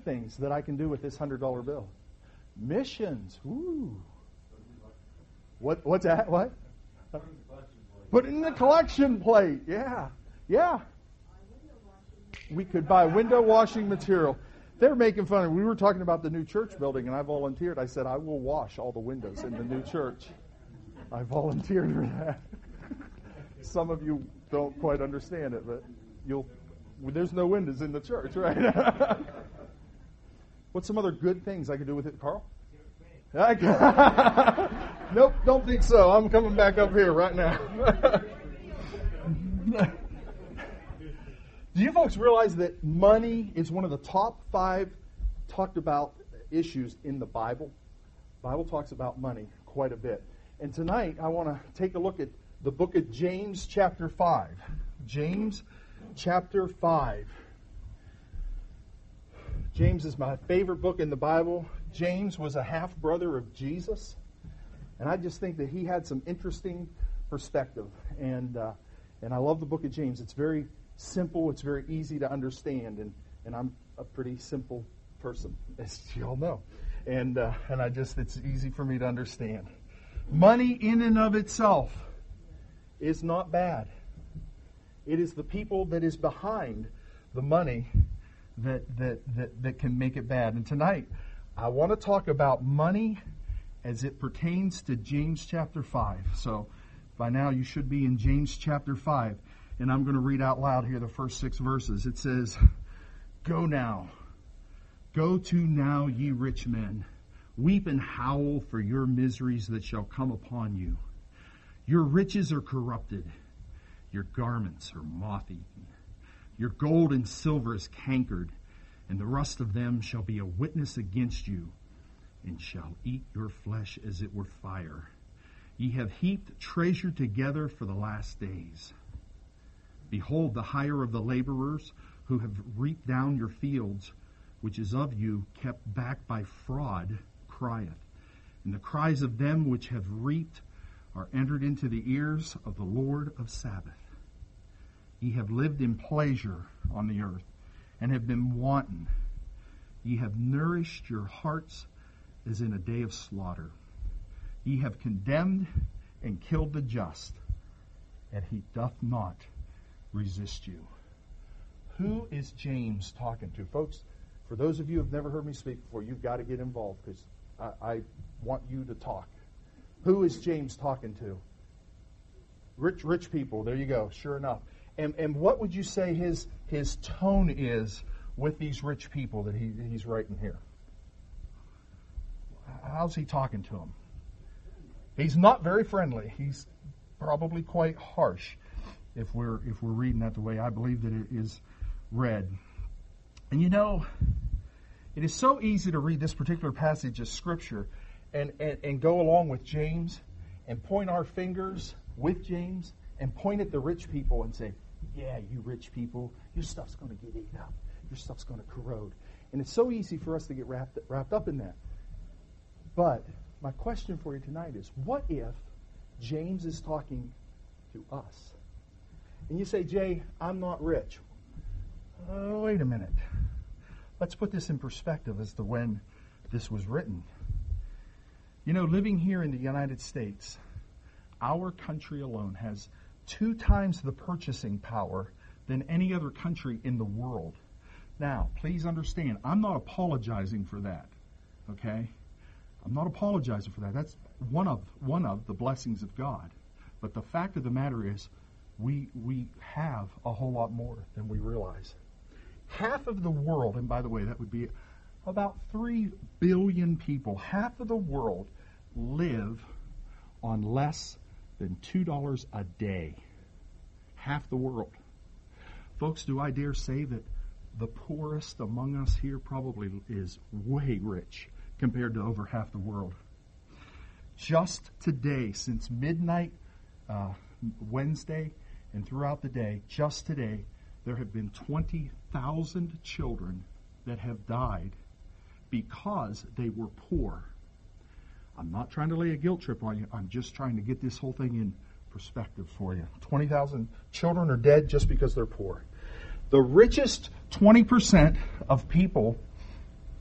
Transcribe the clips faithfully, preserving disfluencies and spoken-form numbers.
things that I can do with this one hundred dollar bill? Missions. Ooh. What? What's that? What? Put it in the collection plate. Yeah. Yeah. We could buy window washing material. They're making fun of me. We were talking about the new church building, and I volunteered. I said, I will wash all the windows in the new church. I volunteered for that. Some of you don't quite understand it, but you'll. There's no windows in the church, right? What's some other good things I could do with it, Carl? Nope, don't think so. I'm coming back up here right now. Do you folks realize that money is one of the top five talked about issues in the Bible? The Bible talks about money quite a bit. And tonight I want to take a look at the book of James chapter five. James chapter five. James is my favorite book in the Bible. James was a half-brother of Jesus. And I just think that he had some interesting perspective. And uh, and I love the book of James. It's very simple. It's very easy to understand. And, and I'm a pretty simple person, as you all know. And, uh, and I just, it's easy for me to understand. Money in and of itself is not bad. It is the people that is behind the money that, that, that, that can make it bad. And tonight, I want to talk about money as it pertains to James chapter five. So by now you should be in James chapter five. And I'm going to read out loud here the first six verses. It says, Go now, go to now, ye rich men. Weep and howl for your miseries that shall come upon you. Your riches are corrupted. Your garments are moth-eaten. Your gold and silver is cankered, and the rust of them shall be a witness against you, and shall eat your flesh as it were fire. Ye have heaped treasure together for the last days. Behold, the hire of the laborers who have reaped down your fields, which is of you kept back by fraud, crieth. And the cries of them which have reaped are entered into the ears of the Lord of Sabaoth. Ye have lived in pleasure on the earth, and have been wanton. Ye have nourished your hearts as in a day of slaughter. Ye have condemned and killed the just, and he doth not resist you. Who is James talking to? Folks, for those of you who have never heard me speak before, you've got to get involved, because I, I want you to talk. Who is James talking to? Rich, rich people. There you go. Sure enough. And and what would you say his his tone is with these rich people that he, he's writing here? How's he talking to them? He's not very friendly. He's probably quite harsh, if we're if we're reading that the way I believe that it is read. And you know, it is so easy to read this particular passage of Scripture and, and, and go along with James and point our fingers with James and point at the rich people and say, yeah, you rich people, your stuff's going to get eaten up. Your stuff's going to corrode. And it's so easy for us to get wrapped, wrapped up in that. But my question for you tonight is, what if James is talking to us? And you say, Jay, I'm not rich. Oh, wait a minute. Let's put this in perspective as to when this was written. You know, living here in the United States, our country alone has two times the purchasing power than any other country in the world. Now, please understand, I'm not apologizing for that, okay? I'm not apologizing for that. That's one of one of the blessings of God. But the fact of the matter is, we we have a whole lot more than we realize. Half of the world, and by the way, that would be about three billion people, half of the world live on less than two dollars a day. Half the world. Folks, do I dare say that the poorest among us here probably is way rich compared to over half the world. Just today, since midnight uh, Wednesday and throughout the day, just today, there have been twenty thousand children that have died because they were poor. I'm not trying to lay a guilt trip on you. I'm just trying to get this whole thing in perspective for you. twenty thousand children are dead just because they're poor. The richest twenty percent of people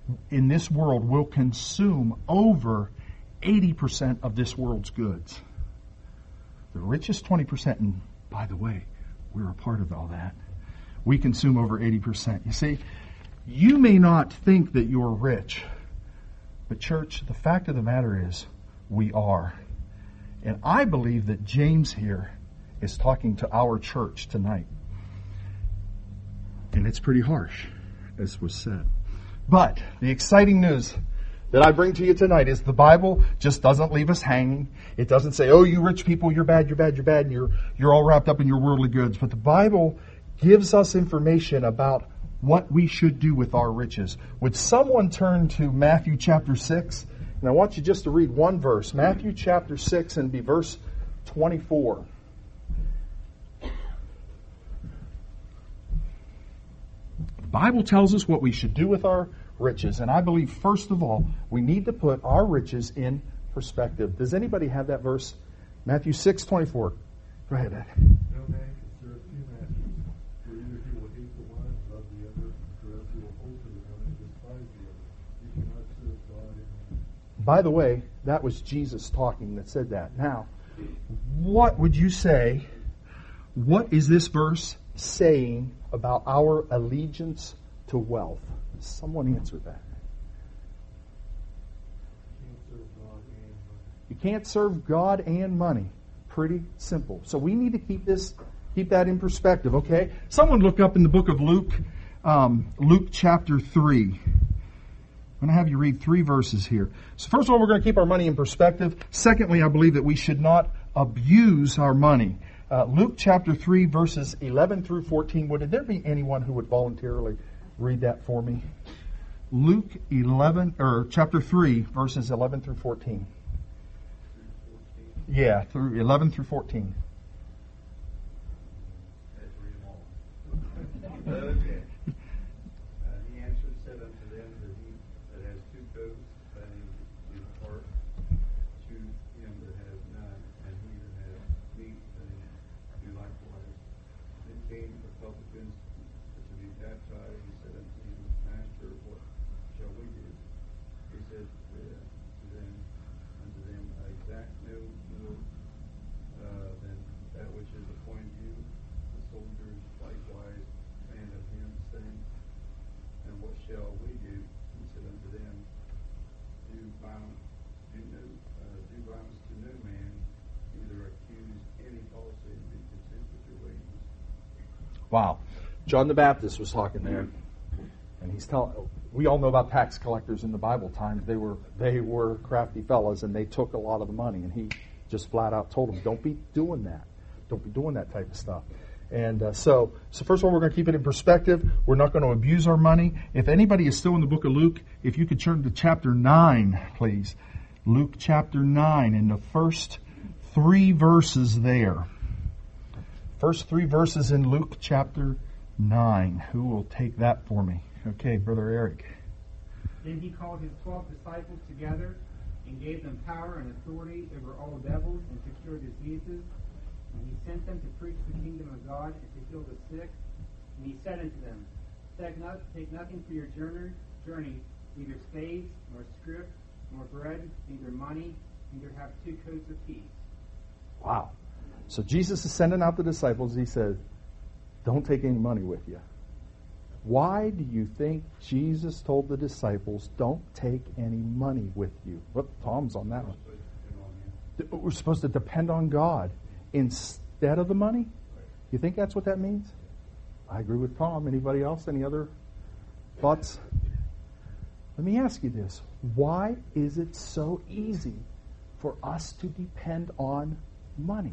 in this world will consume over eighty percent of this world's goods. The richest twenty percent, and by the way, we're a part of all that. We consume over eighty percent. You see, you may not think that you're rich, but church, the fact of the matter is, we are. And I believe that James here is talking to our church tonight. And it's pretty harsh, as was said. But the exciting news that I bring to you tonight is the Bible just doesn't leave us hanging. It doesn't say, oh, you rich people, you're bad, you're bad, you're bad, and you're, you're all wrapped up in your worldly goods. But the Bible gives us information about what we should do with our riches. Would someone turn to Matthew chapter six? And I want you just to read one verse. Matthew chapter six and be verse twenty-four. The Bible tells us what we should do with our riches. And I believe, first of all, we need to put our riches in perspective. Does anybody have that verse? Matthew six twenty-four. Go ahead, Ed. No man can serve two masters, for either he will hate the one and love the other, or else he will hold to the one and despise the other. You cannot serve God and money. By the way, that was Jesus talking that said that. Now, what would you say, what is this verse saying about our allegiance to wealth? Someone answer that. You can't serve God and money. Pretty simple. So we need to keep this, keep that in perspective, okay? Someone look up in the book of Luke, um, Luke chapter three. I'm going to have you read three verses here. So first of all, we're going to keep our money in perspective. Secondly, I believe that we should not abuse our money. Uh, Luke chapter three, verses eleven through fourteen. Would there be anyone who would voluntarily read that for me? Luke eleven, or chapter three, verses eleven through fourteen. Yeah, through eleven through fourteen. Okay. Uh, he answered, said unto them that he that has two coats, let him depart to him that has none, and he that has meat, let him do likewise. Then came the publicans to be baptized. He said unto him, Master, what shall we do? He said uh, to them, unto them, exact no more uh, than that which is appointed you. The soldiers likewise command of him, saying, and what shall we do? He said unto them, do violence, do no, uh, do violence to no man, neither accuse any falsely, and be content with your wages. Wow. John the Baptist was talking there. And he's telling, we all know about tax collectors in the Bible times. They were they were crafty fellas, and they took a lot of the money. And he just flat out told them, don't be doing that. Don't be doing that type of stuff. And uh, so, so first of all, we're going to keep it in perspective. We're not going to abuse our money. If anybody is still in the book of Luke, if you could turn to chapter nine, please. Luke chapter nine, and the first three verses there. First three verses in Luke chapter nine. Who will take that for me? Okay, Brother Eric. Then he called his twelve disciples together and gave them power and authority over all devils and to cure diseases. And he sent them to preach the kingdom of God and to heal the sick. And he said unto them, Take, not, take nothing for your journey, journey, neither spades, nor scrip, nor bread, neither money, neither have two coats of peace. Wow. So Jesus is sending out the disciples. He says, don't take any money with you. Why do you think Jesus told the disciples, don't take any money with you? Well, Tom's on that one. We're supposed to depend on God instead of the money? You think that's what that means? I agree with Tom. Anybody else? Any other thoughts? Let me ask you this. Why is it so easy for us to depend on money?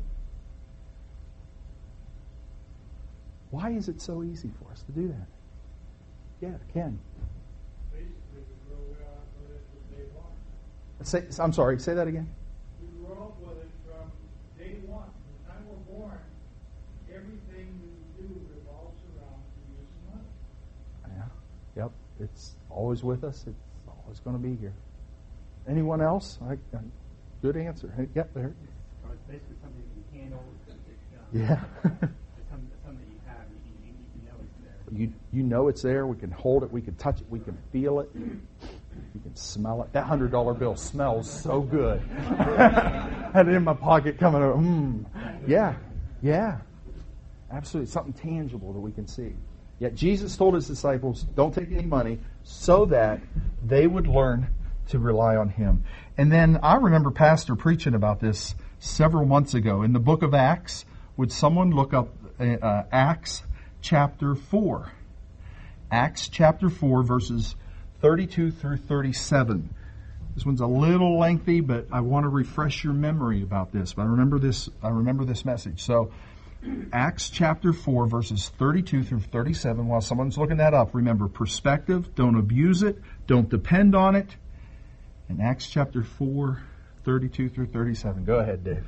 Why is it so easy for us to do that? Yeah, Ken. Basically, we grow up with it from day one. Say, I'm sorry, say that again. We grow up with it from day one. From the time we're born, everything we do revolves around the use of money. Yeah. Yep. It's always with us. It's always going to be here. Anyone else? I, I, good answer. Hey, yep, there. So it's basically something you can handle. Yeah. It's something, something that you have. You, you, you know it's there. You you know it's there. We can hold it. We can touch it. We can feel it. You can smell it. That one hundred dollar bill smells so good. I had it in my pocket coming over. Mmm. Yeah. Yeah. Absolutely. Something tangible that we can see. Yet Jesus told his disciples, don't take any money, so that they would learn to rely on him. And then I remember Pastor preaching about this several months ago. In the book of Acts, would someone look up uh, Acts chapter four? Acts chapter four, verses thirty-two through thirty-seven. This one's a little lengthy, but I want to refresh your memory about this. But I remember this, I remember this message. So, Acts chapter four, verses thirty-two through thirty-seven. While someone's looking that up, remember perspective. Don't abuse it. Don't depend on it. In Acts chapter four, thirty-two through thirty-seven. Go ahead, Dave.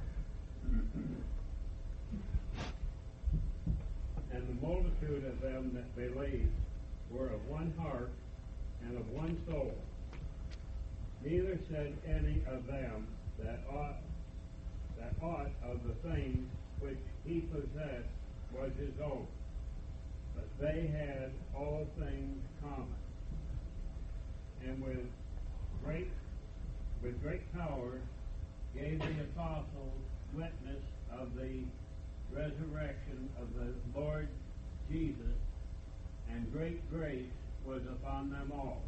And the multitude of them that believed were of one heart and of one soul. Neither said any of them that aught, that aught of the things which he possessed was his own, but they had all things common. And with great, with great power gave the apostles witness of the resurrection of the Lord Jesus, and great grace was upon them all.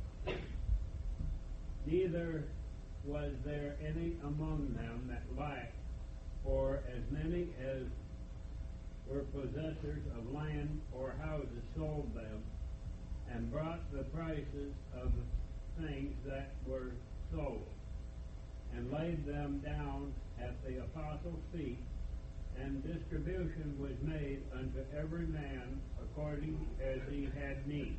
Neither was there any among them that lacked, for as many as were possessors of land or houses sold them, and brought the prices of the things that were sold, and laid them down at the apostles' feet, and distribution was made unto every man according as he had need.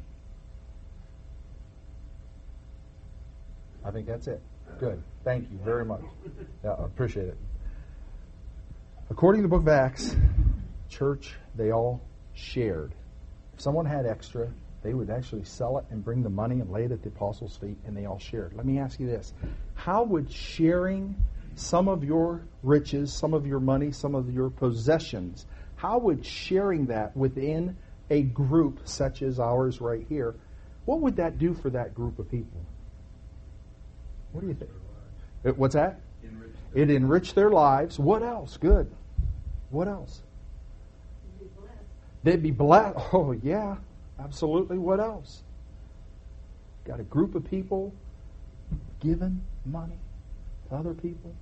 I think that's it. Good. Thank you very much. Yeah, I appreciate it. According to the book of Acts, church, they all shared. If someone had extra, they would actually sell it and bring the money and lay it at the apostles' feet, and they all shared. Let me ask you this. How would sharing some of your riches, some of your money, some of your possessions, how would sharing that within a group such as ours right here, what would that do for that group of people? What do you think? It, what's that? Enrich It enriched their lives. What else? Good. What else? Be blessed. They'd be blessed. Oh, yeah. Absolutely. What else? Got a group of people giving money to other people,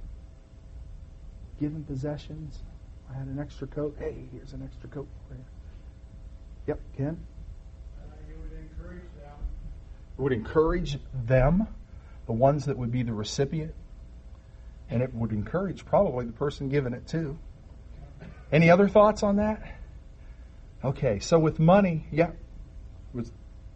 giving possessions. I had an extra coat. Hey, here's an extra coat for you. Yep, Ken? Uh, you would encourage them. It would encourage them, the ones that would be the recipient, and it would encourage probably the person giving it too. Any other thoughts on that? Okay, so with money, yeah. Was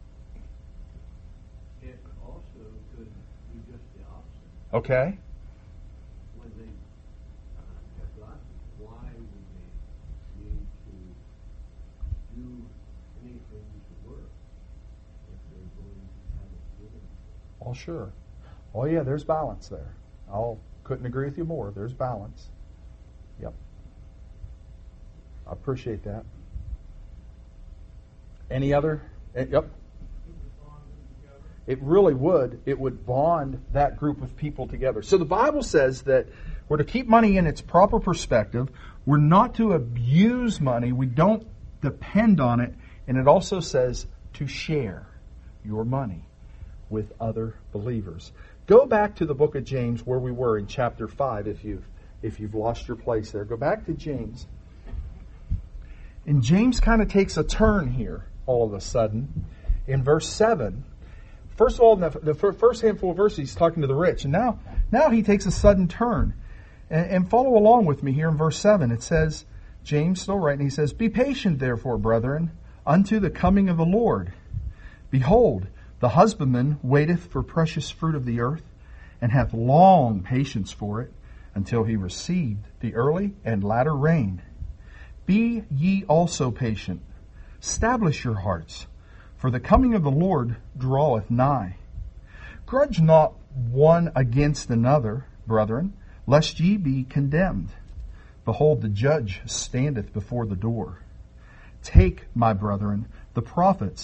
It also could be just the opposite. okay. When they uh, have got, why would they need to do anything to work if they're going to have it given? Oh, sure. Oh, yeah, there's balance there. I couldn't agree with you more. There's balance. Yep. I appreciate that. Any other? eh, Yep. It really would. It would bond that group of people together. So the Bible says that we're to keep money in its proper perspective. We're not to abuse money. We don't depend on it. And it also says to share your money with other believers. Go back to the book of James where we were in chapter five if you've, if you've lost your place there. Go back to James. And James kind of takes a turn here all of a sudden. In verse seven, first of all, in the, the first handful of verses, he's talking to the rich. And now, now he takes a sudden turn. And, and follow along with me here in verse seven. It says, James still writing, he says, "Be patient, therefore, brethren, unto the coming of the Lord. Behold, the husbandman waiteth for precious fruit of the earth, and hath long patience for it, until he received the early and latter rain. Be ye also patient. Stablish your hearts, for the coming of the Lord draweth nigh. Grudge not one against another, brethren, lest ye be condemned. Behold, the judge standeth before the door. Take, my brethren, the prophets,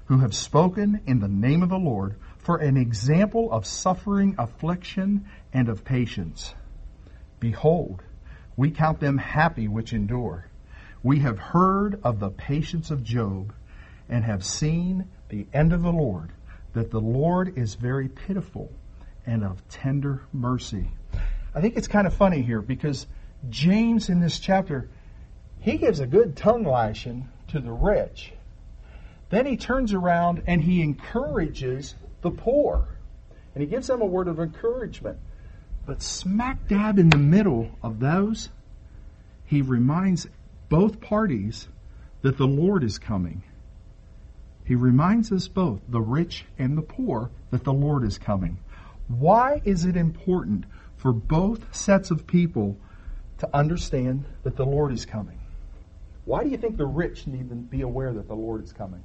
who have spoken in the name of the Lord, for an example of suffering, affliction, and of patience. Behold, we count them happy which endure. We have heard of the patience of Job, and have seen the end of the Lord, that the Lord is very pitiful and of tender mercy. I think it's kind of funny here, because James in this chapter, he gives a good tongue lashing to the rich. Then he turns around and he encourages the poor. And he gives them a word of encouragement. But smack dab in the middle of those, he reminds both parties that the Lord is coming. He reminds us both, the rich and the poor, that the Lord is coming. Why is it important for both sets of people to understand that the Lord is coming? Why do you think the rich need to be aware that the Lord is coming?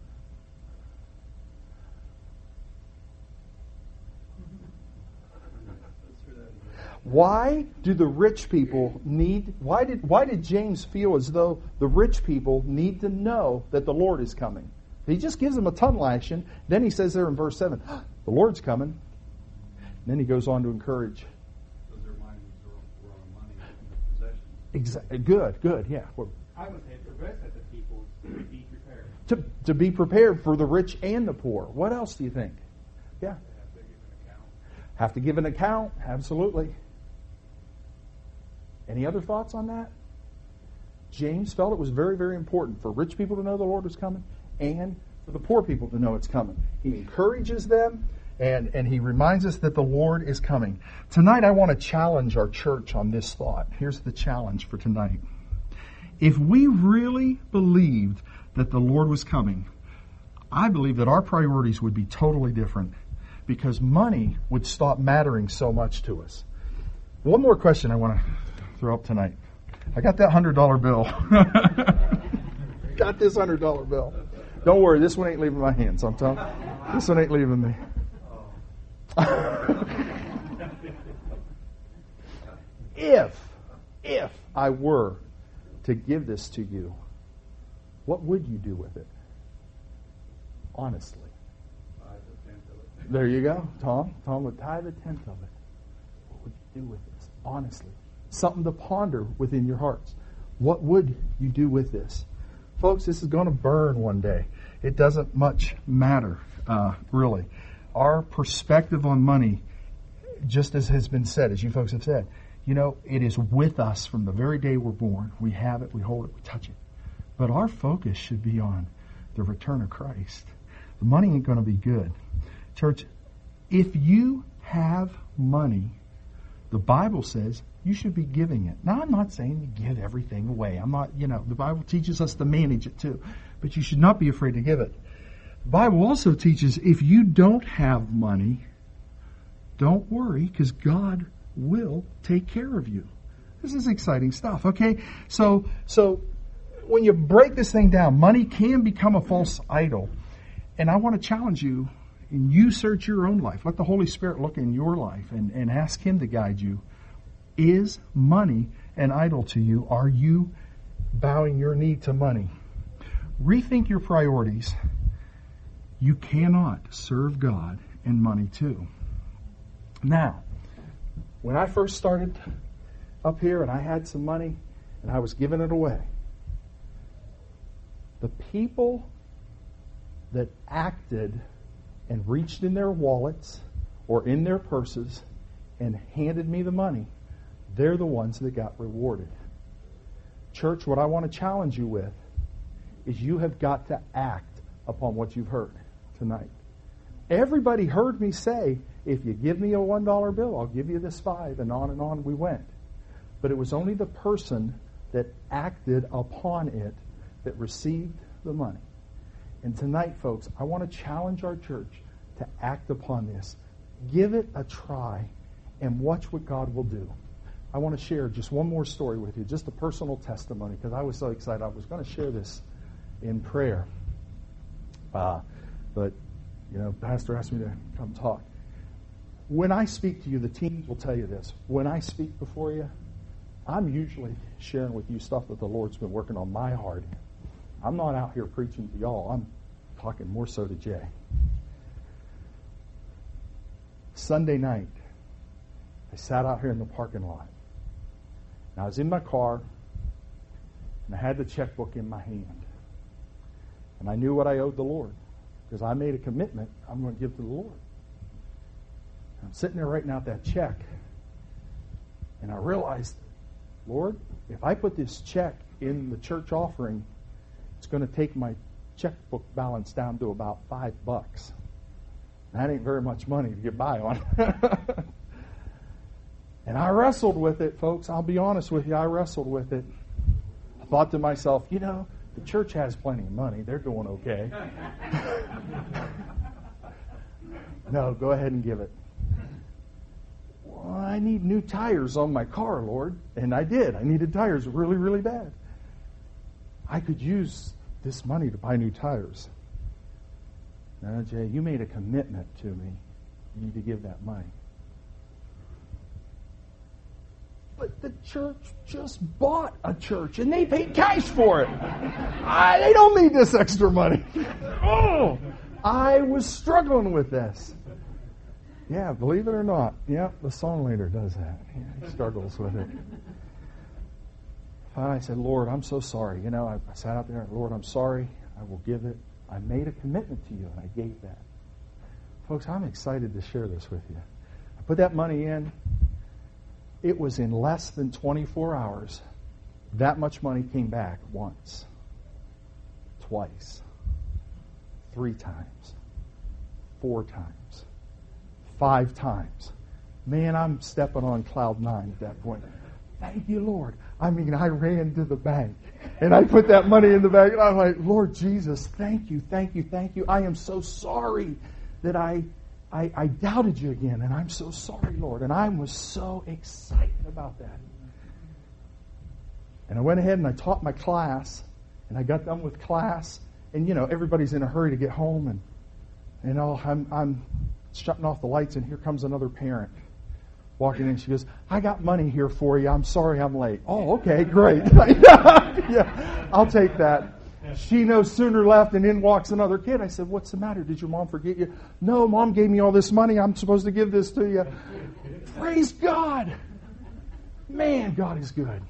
Why do the rich people need, why did, why did James feel as though the rich people need to know that the Lord is coming? He just gives them a tongue lashing. Then he says there in verse seven, the Lord's coming. And then he goes on to encourage. Because their minds were on money and possessions. Exactly. Good, good, yeah. I would say for the rest of the people to be prepared. To, to be prepared for the rich and the poor. What else do you think? Yeah. Have to give an account. Have to give an account. Absolutely. Any other thoughts on that? James felt it was very, very important for rich people to know the Lord was coming and for the poor people to know it's coming. He encourages them and, and he reminds us that the Lord is coming. Tonight I want to challenge our church on this thought. Here's the challenge for tonight. If we really believed that the Lord was coming, I believe that our priorities would be totally different because money would stop mattering so much to us. One more question I want to throw up tonight. I got that one hundred dollar bill. Got this one hundred dollar bill. Don't worry, this one ain't leaving my hands. I'm telling you. This one ain't leaving me. if, if I were to give this to you, what would you do with it? Honestly. Tithe a tenth of it. There you go. Tom. Tom would tithe a tenth of it. What would you do with this? Honestly. Something to ponder within your hearts. What would you do with this? Folks, this is going to burn one day. It doesn't much matter, uh, really. Our perspective on money, just as has been said, as you folks have said, you know, it is with us from the very day we're born. We have it, we hold it, we touch it. But our focus should be on the return of Christ. The money ain't going to be good. Church, if you have money, the Bible says you should be giving it. Now, I'm not saying to give everything away. I'm not, you know, the Bible teaches us to manage it too. But you should not be afraid to give it. The Bible also teaches if you don't have money, don't worry, because God will take care of you. This is exciting stuff, okay? So, so when you break this thing down, money can become a false idol. And I want to challenge you, and you search your own life. Let the Holy Spirit look in your life and, and ask Him to guide you. Is money an idol to you? Are you bowing your knee to money? Rethink your priorities. You cannot serve God and money too. Now, when I first started up here and I had some money and I was giving it away, the people that acted and reached in their wallets or in their purses and handed me the money, they're the ones that got rewarded. Church, what I want to challenge you with is you have got to act upon what you've heard tonight. Everybody heard me say, if you give me a one dollar bill, I'll give you this five, and on and on we went. But it was only the person that acted upon it that received the money. And tonight, folks, I want to challenge our church to act upon this. Give it a try and watch what God will do. I want to share just one more story with you, just a personal testimony, because I was so excited. I was going to share this in prayer. Uh, but, you know, Pastor asked me to come talk. When I speak to you, the teams will tell you this. When I speak before you, I'm usually sharing with you stuff that the Lord's been working on my heart. I'm not out here preaching to y'all. I'm talking more so to Jay. Sunday night, I sat out here in the parking lot. And I was in my car, and I had the checkbook in my hand. And I knew what I owed the Lord, because I made a commitment I'm going to give to the Lord. I'm sitting there writing out that check, and I realized, Lord, if I put this check in the church offering, it's going to take my checkbook balance down to about five bucks. That ain't very much money to get by on. And I wrestled with it, folks. I'll be honest with you. I wrestled with it. I thought to myself, you know, the church has plenty of money. They're doing okay. No, go ahead and give it. Well, I need new tires on my car, Lord. And I did. I needed tires really, really bad. I could use this money to buy new tires. No, Jay, you made a commitment to me. You need to give that money. But the church just bought a church, and they paid cash for it. I, they don't need this extra money. Oh, I was struggling with this. Yeah, believe it or not. Yeah, the song leader does that. Yeah, he struggles with it. Finally, I said, Lord, I'm so sorry. You know, I, I sat out there, Lord, I'm sorry. I will give it. I made a commitment to you, and I gave that. Folks, I'm excited to share this with you. I put that money in. It was in less than twenty-four hours. That much money came back once, twice, three times, four times, five times. Man, I'm stepping on cloud nine at that point. Thank you, Lord. I mean, I ran to the bank, and I put that money in the bank, and I'm like, Lord Jesus, thank you, thank you, thank you. I am so sorry that I, I, I doubted you again, and I'm so sorry, Lord. And I was so excited about that. And I went ahead and I taught my class, and I got done with class, and, you know, everybody's in a hurry to get home, and, you know, I'm, I'm shutting off the lights, and here comes another parent walking in. She goes, I got money here for you. I'm sorry I'm late. Oh, okay, great. Yeah, I'll take that. She no sooner left, and in walks another kid. I said, what's the matter? Did your mom forget you? No, Mom gave me all this money. I'm supposed to give this to you. Praise God. Man, God is good.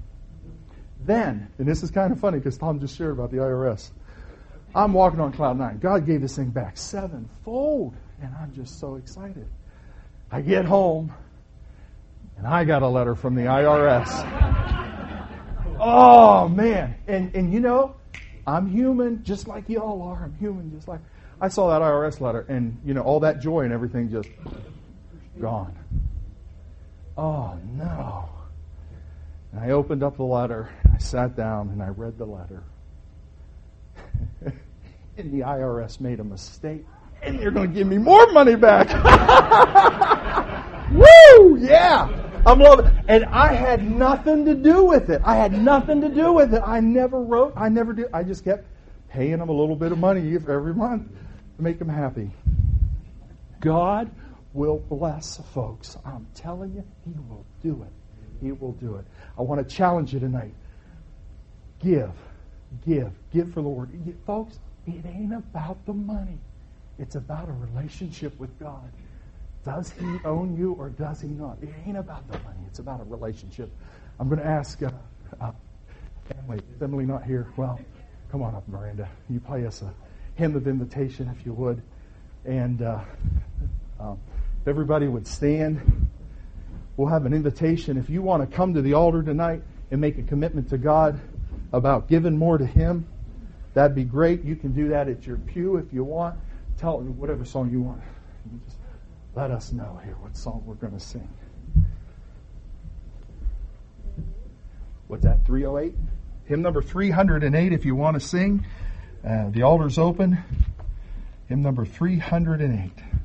Then, and this is kind of funny because Tom just shared about the I R S. I'm walking on cloud nine. God gave this thing back sevenfold, and I'm just so excited. I get home, and I got a letter from the I R S. Oh, man. And, and you know, I'm human just like y'all are. I'm human just like... I saw that I R S letter, and, you know, all that joy and everything just gone. Oh, no. And I opened up the letter, I sat down, and I read the letter. And the I R S made a mistake, and they're going to give me more money back. Woo! Yeah! I'm loving it. And I had nothing to do with it. I had nothing to do with it. I never wrote. I never did. I just kept paying them a little bit of money every month to make them happy. God will bless folks. I'm telling you, He will do it. He will do it. I want to challenge you tonight. Give. Give. Give for the Lord. Folks, it ain't about the money. It's about a relationship with God. Does He own you or does He not? It ain't about the money. It's about a relationship. I'm going to ask uh, uh, Emily. Is Emily not here? Well, come on up, Miranda. You play us a hymn of invitation, if you would. And uh, um, if everybody would stand, we'll have an invitation. If you want to come to the altar tonight and make a commitment to God about giving more to Him, that'd be great. You can do that at your pew if you want. Tell whatever song you want. You just let us know here what song we're going to sing. What's that, three oh eight? Hymn number three hundred eight if you want to sing. Uh, the altar's open. Hymn number three hundred eight.